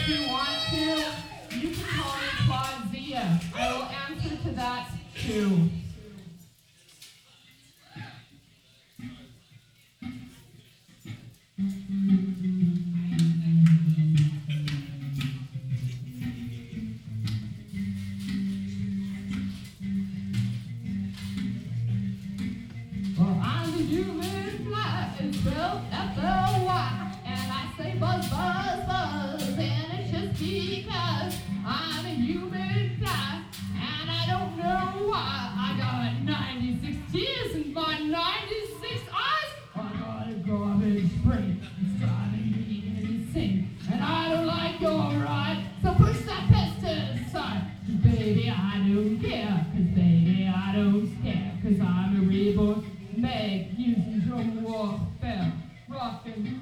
if you want to, you can call me Claudia. I will answer to that too. Well, I'm a human fly, it's spelled F-L-Y, and I say buzz, buzz, buzz, and it's just because I'm a human fly, and I don't know why. I got 96 tears in my 96 eyes. I got a garbage brain, it's driving me insane, and I don't like your ride, so push that pesticide. Baby, I don't care, 'cause baby, I don't scare, 'cause I'm a reborn Meg using drum warfare, rockin'.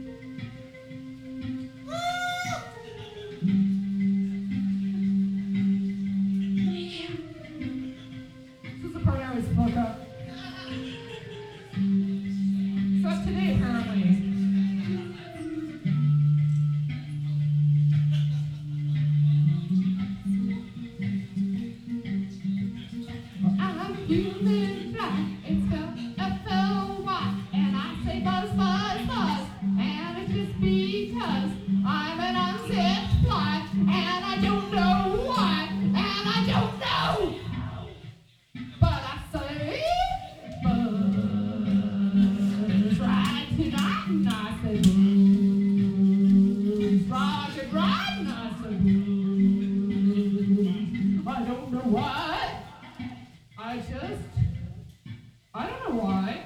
This is the part I always fuck up. So today, apparently. Well, I'm human fly, it's spelled F-L-Y, and I say buzz, buzz, buzz, and it's just because I'm an unzipped fly, and I don't know why, and I don't know, but I say buzz right tonight, and I say buzz rocket right, and I say buzz. I don't know why. I don't know why.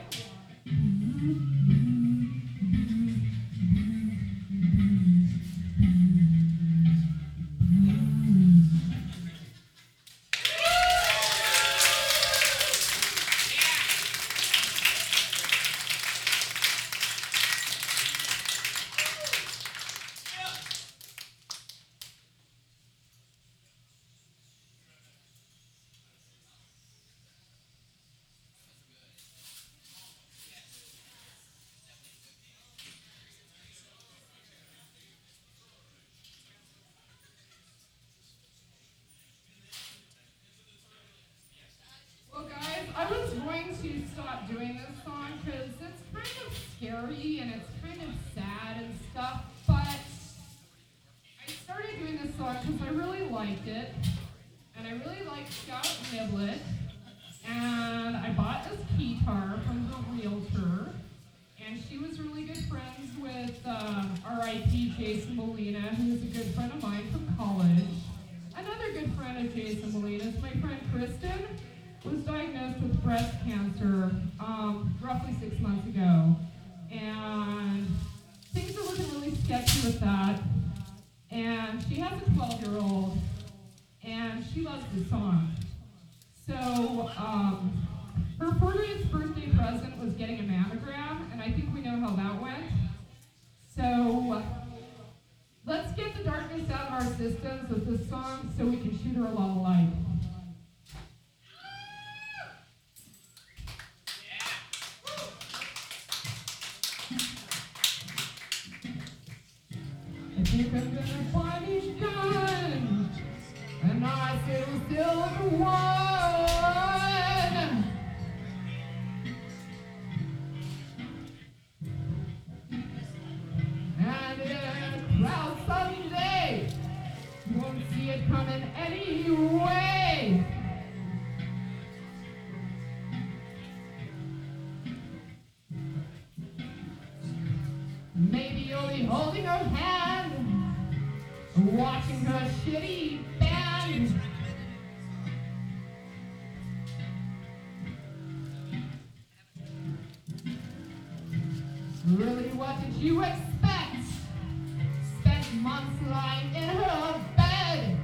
Well, guys, I was going to stop doing this song because it's kind of scary and it's kind of sad and stuff, but I started doing this song because I really liked it, and I really liked Scout Niblet, and I bought this guitar from the realtor, and she was really good friends with R.I.P. Jason Molina, who's a good friend of mine from college. Another good friend of Jason Molina's, my friend Kristen, was diagnosed with breast cancer roughly 6 months ago. And things are looking really sketchy with that. And she has a 12-year-old, and she loves this song. So her 40th birthday present was getting a mammogram, and I think we know how that went. So let's get the darkness out of our systems with this song so we can shoot her a lot of light. I think I'm gonna find his gun, and I say we're still the one. And in a crowd someday, you won't see it coming anyway. Maybe you'll be holding her hand, watching her shitty band. Really, what did you expect? Spent months lying in her bed.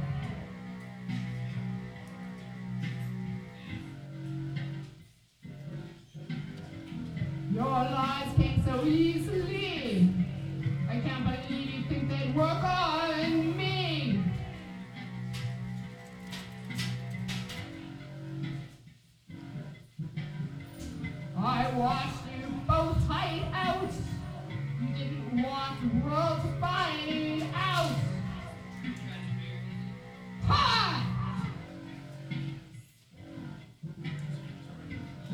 Your lies came so easily. I can't believe you think they'd work on me. I watched you both hide out. You didn't want the world to find out.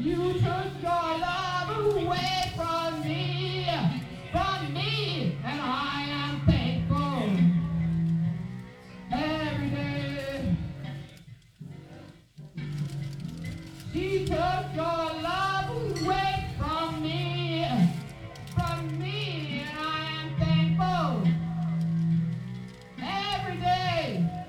You took your love away from me, and I am thankful every day. She took your love away from me, and I am thankful every day.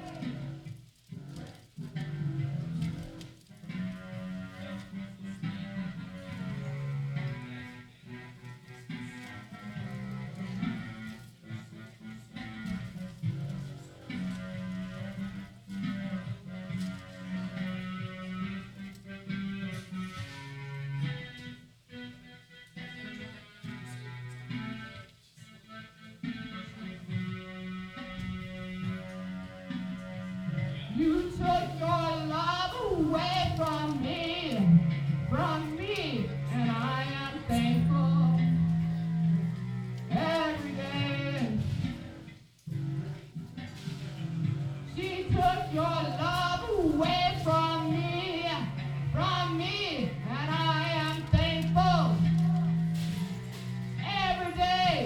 You took your love away from me, and I am thankful every day. She took your love away from me, and I am thankful every day.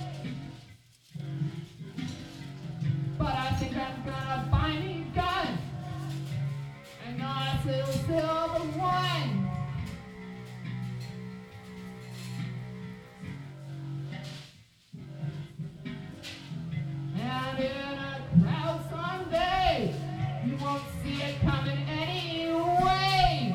But I think I'm gonna buy me a gun, and not a silver one. And in a crowd someday, you won't see it coming anyway.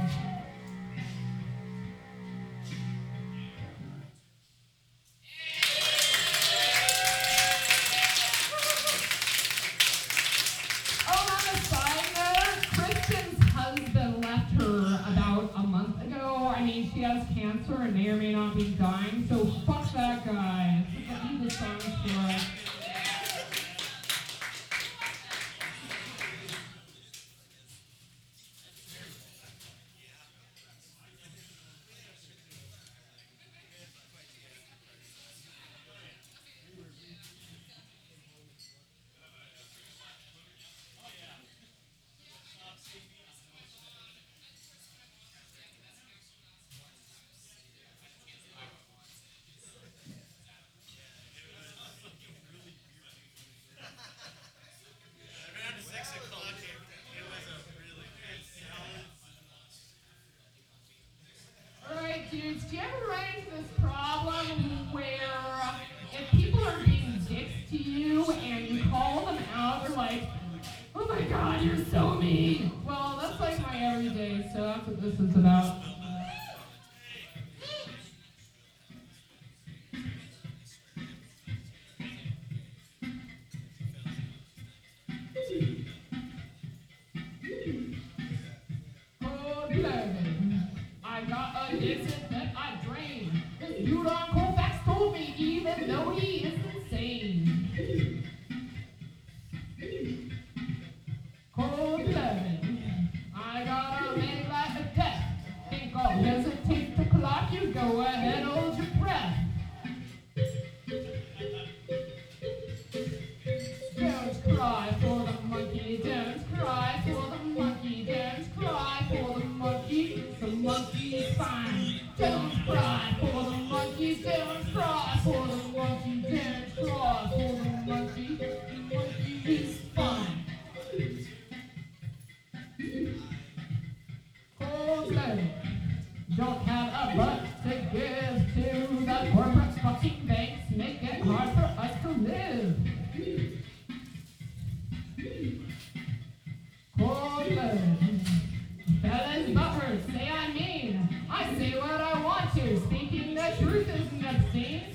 Oh, on a side note, Kristen's husband left her about a month ago. I mean, she has cancer and may or may not be dying, so fuck that guy. I need the songs for it. Alright, dudes, do you ever run into this problem where if people are being dicks to you and you call them out, they're like, oh my god, you're so mean. Well, that's like my everyday, so that's what this is about. Cold-blooded. I got a distance that I drained. This dude on Colfax told me, even though he is insane. Cold-blooded. I got a man like a death. Think I'll hesitate to clock you. Go ahead, hold your breath. Don't cry for the monkey. Don't cry for the monkey. Don't cry for the monkey. The monkey is fine. Don't cry for the monkey. Don't cry for the monkey. Don't cry for the monkey. The monkey is fine. Cold-blooded. Don't have a butt to give to the corporate fucking banks. Make it hard for us to live. Cold-blooded. Fellas butthurt, say I mean. I say what I want to. Speaking the truth isn't obscene.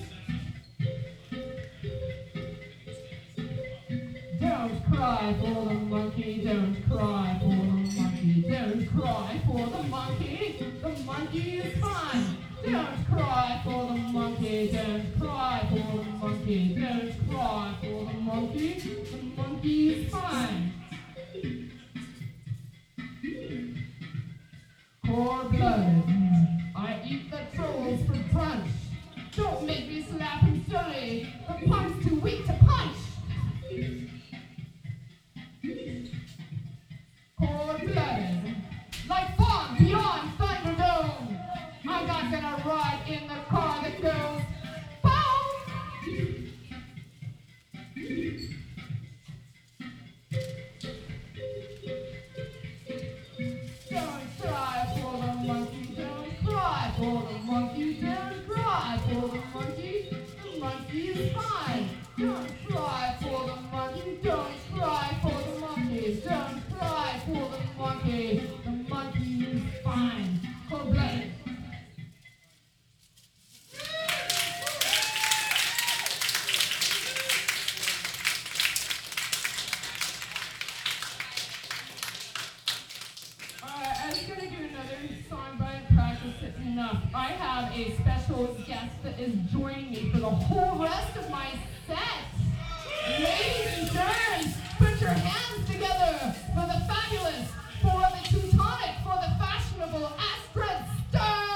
Don't cry for the monkey. Don't cry for the monkey. Don't cry for the monkey. The monkey is fine. Don't cry for the monkey. Don't cry for the monkey. Don't cry for the monkey. The monkey is fine. Cold-blooded. I eat the trolls for brunch. Don't make me slap him silly. The punk's too weak to punch. Cold-blooded. Like Fawn beyond Thunderdome. mine. Cold-blooded. I was gonna do another song, but I didn't practice it enough. I have a special guest that is joining me for the whole rest of my set. Ladies and germs, put your hands together for the fabulous, for the Teutonic, for the fashionable Astrid Stern!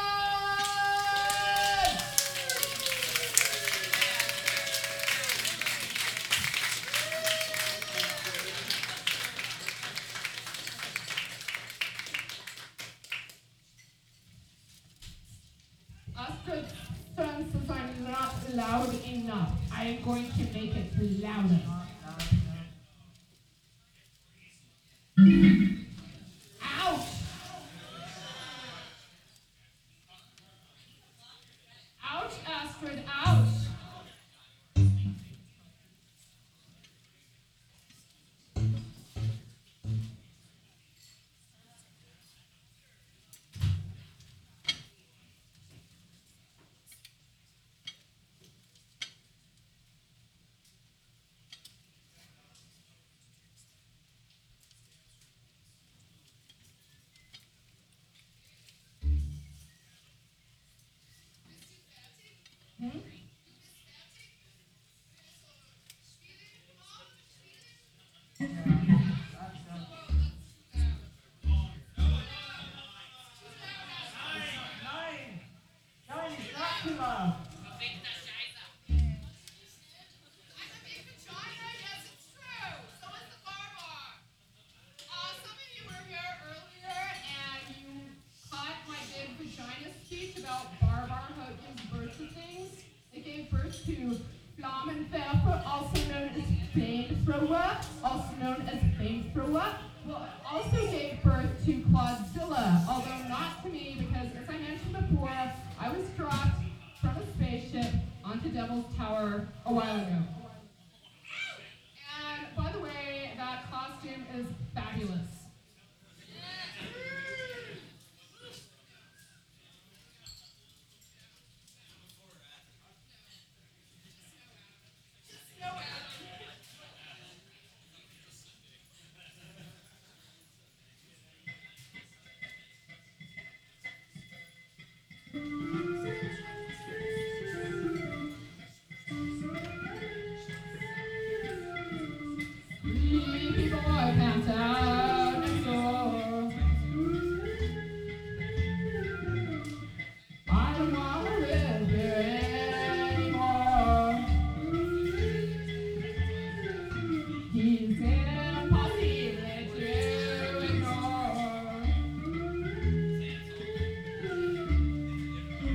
Astrid Stern says I'm not loud enough. I am going to make it louder. Ouch! Ouch, Astrid, ouch! Hmm? To Flammenwerfer, also known as flamethrower, also known as flamethrower, also gave birth to Claudzilla, although not to me because, as I mentioned before, I was dropped from a spaceship onto Devil's Tower a while ago. And by the way, that costume is fabulous. Sleepy boy pants out next door. I don't wanna live here anymore. He's impossible to ignore.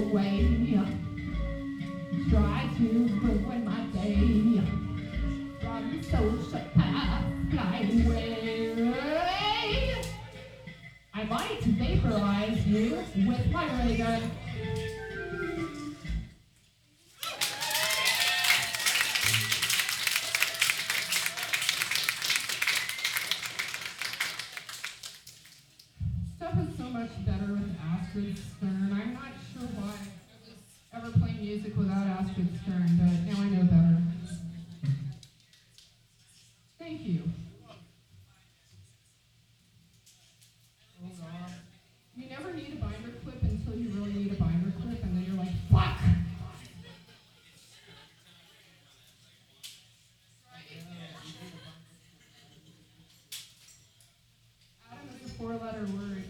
away. Try to ruin my day. From social path, flying away. I might vaporize you with my ray gun. Stuff is so much better with Astrid Stern. I'm not sure why I was ever playing music without Astrid Stern, but now I know better. Thank you. You never need a binder clip until you really need a binder clip, and then you're like, fuck! Adam is a four-letter word.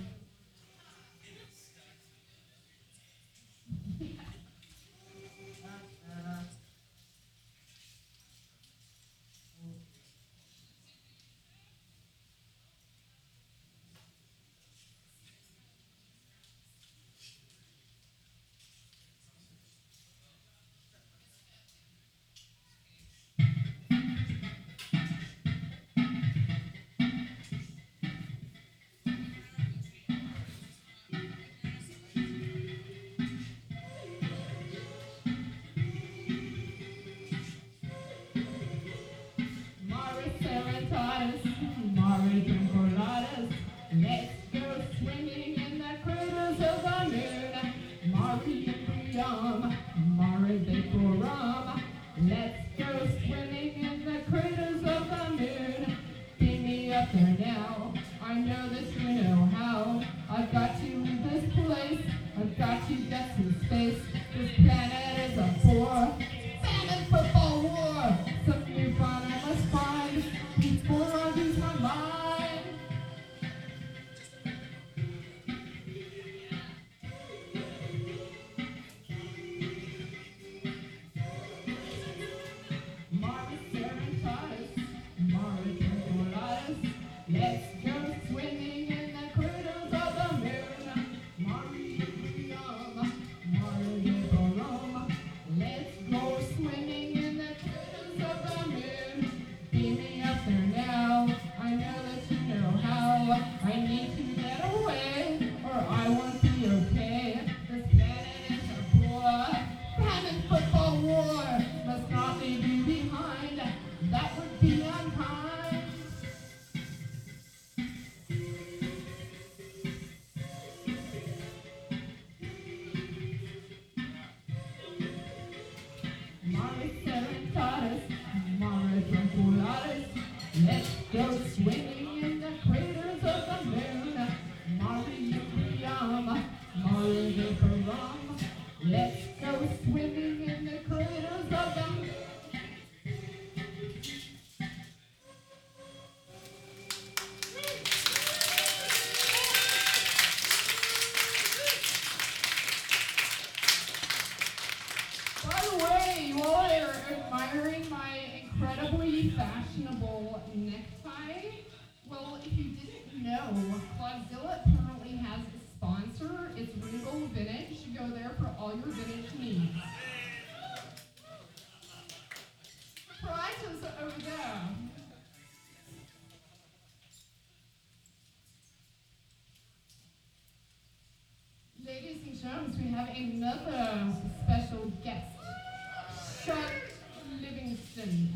Mari Ceratonis, Mari Drinkolatus, let's go swinging in the craters of the moon. Mari Imbrium, Mari Vaporum, let's go swimming in the craters of the moon. Beam me up there now, I know that you know how. I've got to leave this place, I've got to get some space. This planet is a bore. Famine, football, war. Some new fun I must find before I lose my mind. Mari Ceratonis, Mari Drinkolatus, let's go swimming in the cradles of the moon. Mari Imbrium, Mari Vaporum, let's go swimming in the cradles of the moon. Beam me up there now, I know that you know how. I need to get away, or I won't be okay. This planet is a bore. Famine, football, war must not leave you behind. That would be unkind. Mari Ceratonis, Mari Drinkolatus, let's go swinging in the craters of the moon. Mari Imbrium, Mari Vaporum, let's go swimming in the craters of the moon. By the way, you all are admiring my incredibly fashionable necktie. Well, if you didn't know, Clodzilla currently has a sponsor. It's Regal Vintage. You go there for all your vintage needs. Prices over there. Ladies and gentlemen, we have another special guest, Chuck Livingston.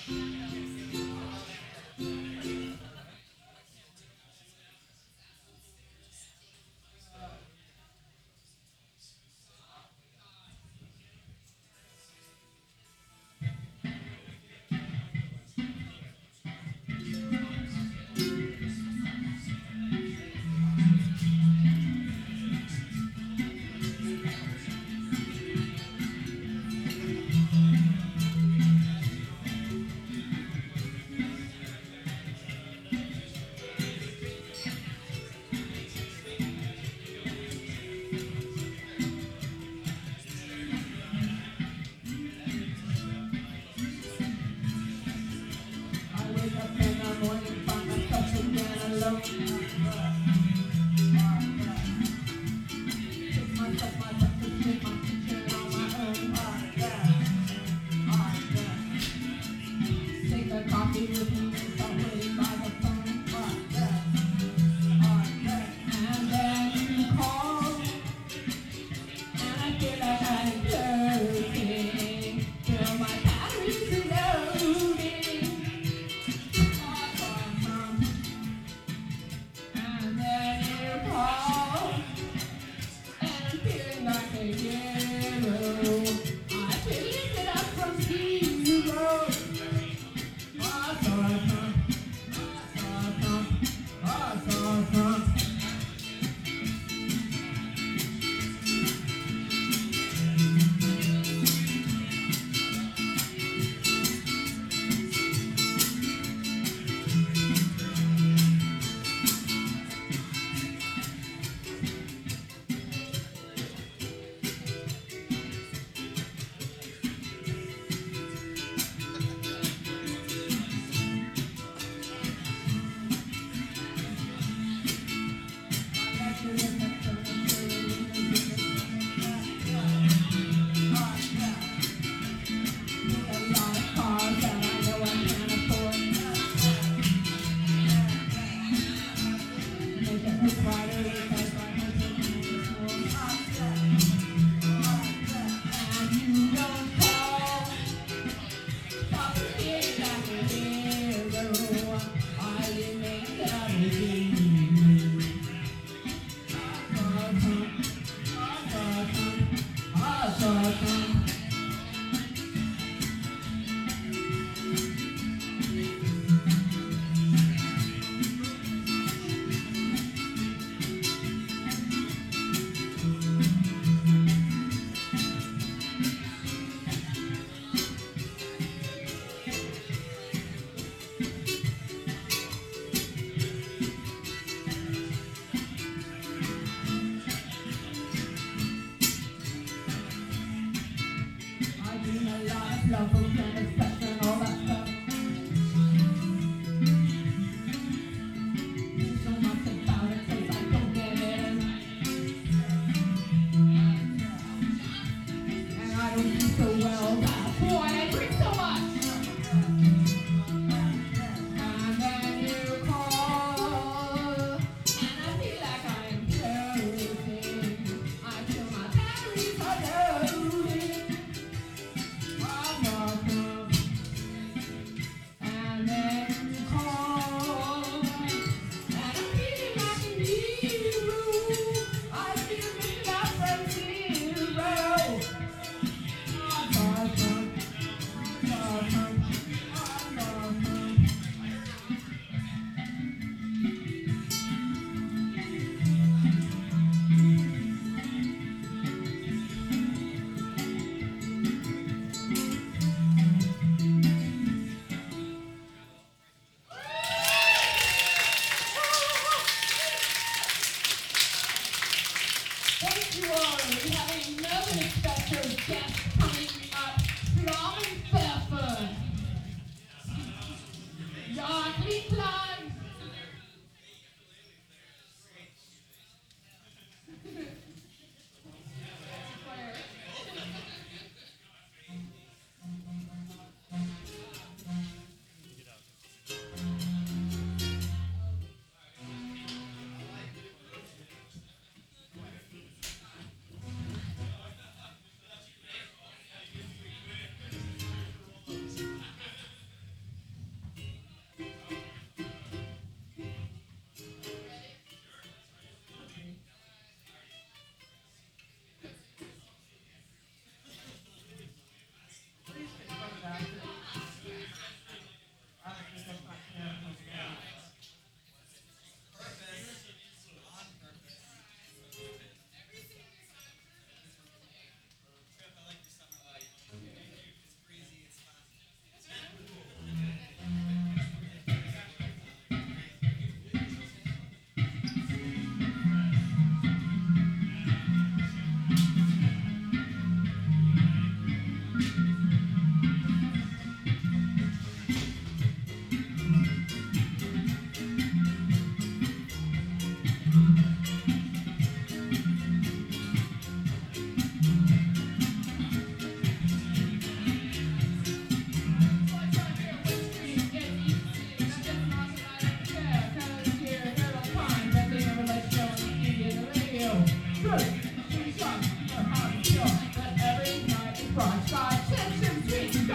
I wake up in the morning, find myself again alone. Take myself my breakfast in my kitchen on my own. Take a coffee with me and start waiting by the phone. And then you call, and I feel like I'm floating. Till my batteries are loading. And then you call, and I'm feeling like a hero. I picked it up from zero. Awesome, awesome, awesome. Love and affection, all that stuff. So much about it, 'cause I don't get it. And I don't do so well, that's why I drink so much. And then you call, and I feel like I'm floating. I feel my batteries are loading. Awesome.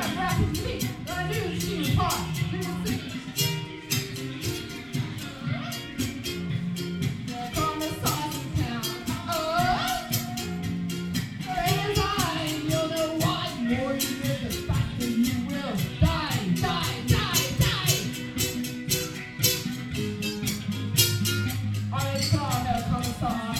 started rapping to me. I knew she was hot. We were singing. They're from the saucy town. Oh, raise eye, you'll know what more you live, the faster you will die, die, die, die. I saw her commissar.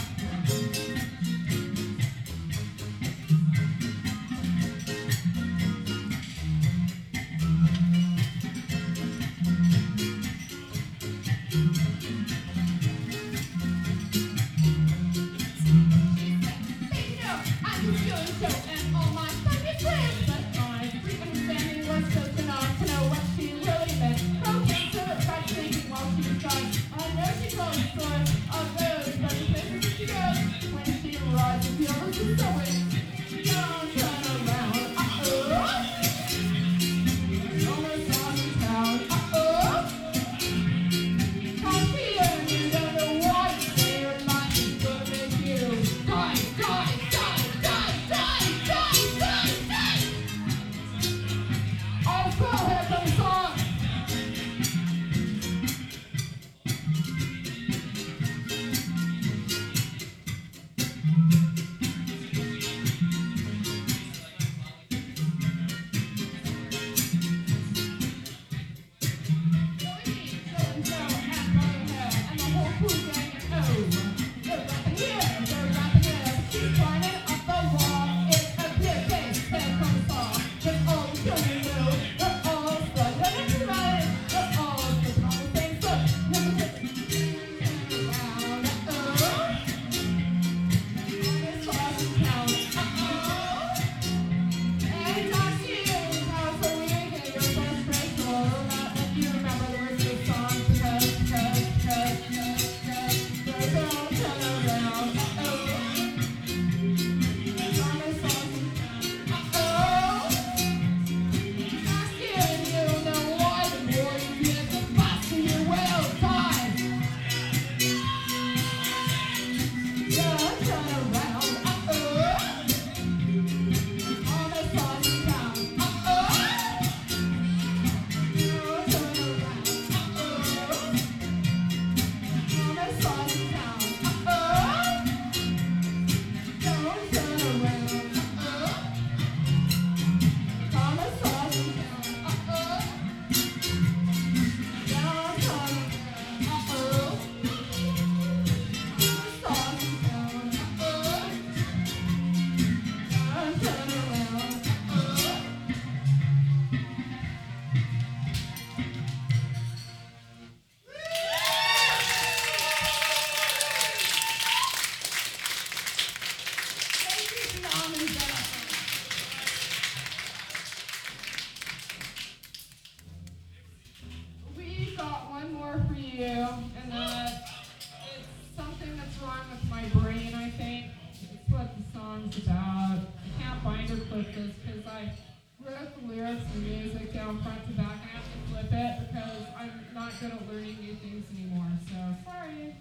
We got one more for you, and it's something that's wrong with my brain, I think. It's what the song's about. I can't bind or clip this because I wrote the lyrics and music down front to back. I have to flip it because I'm not good at learning new things anymore, so sorry.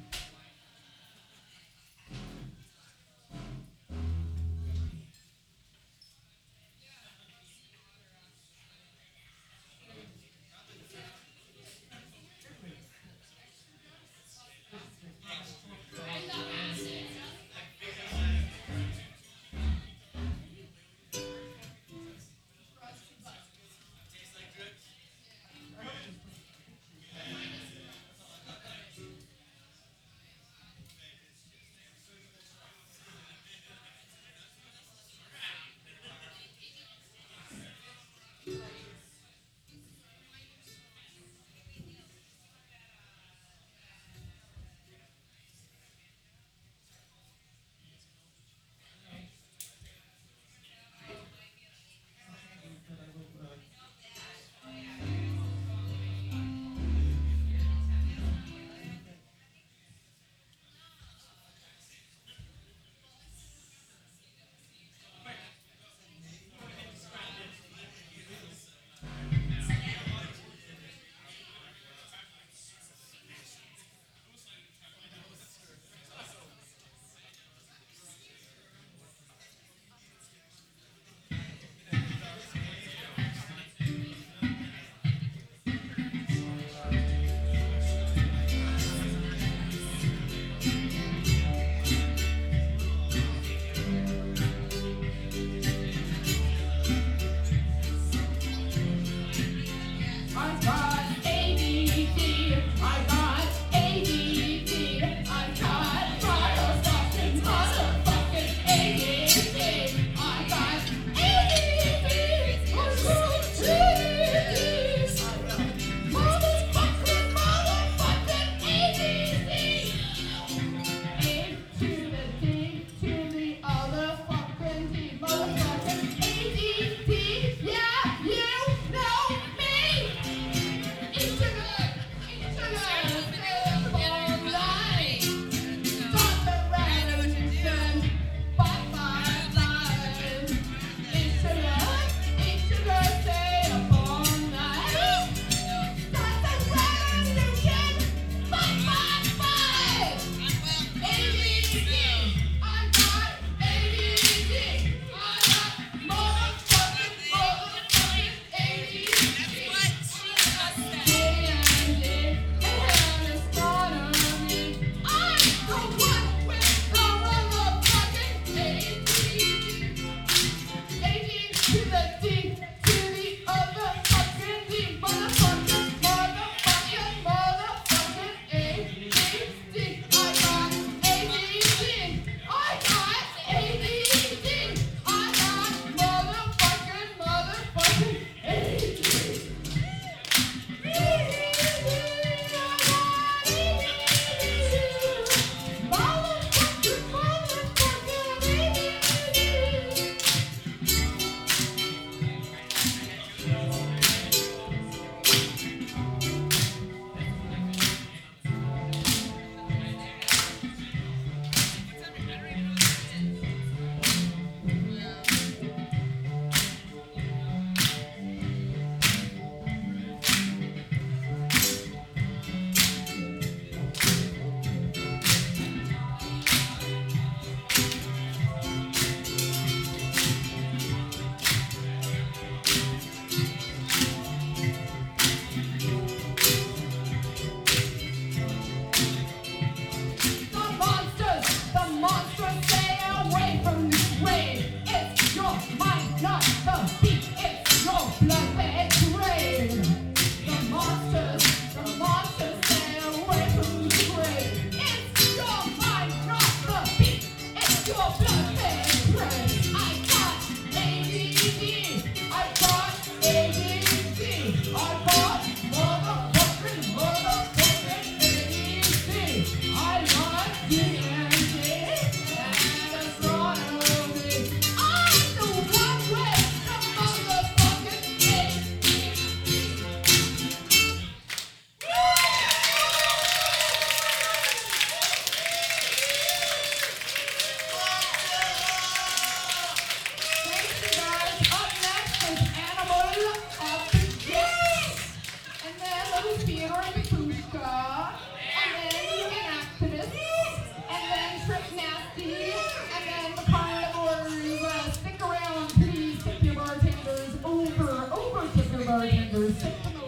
Bartenders,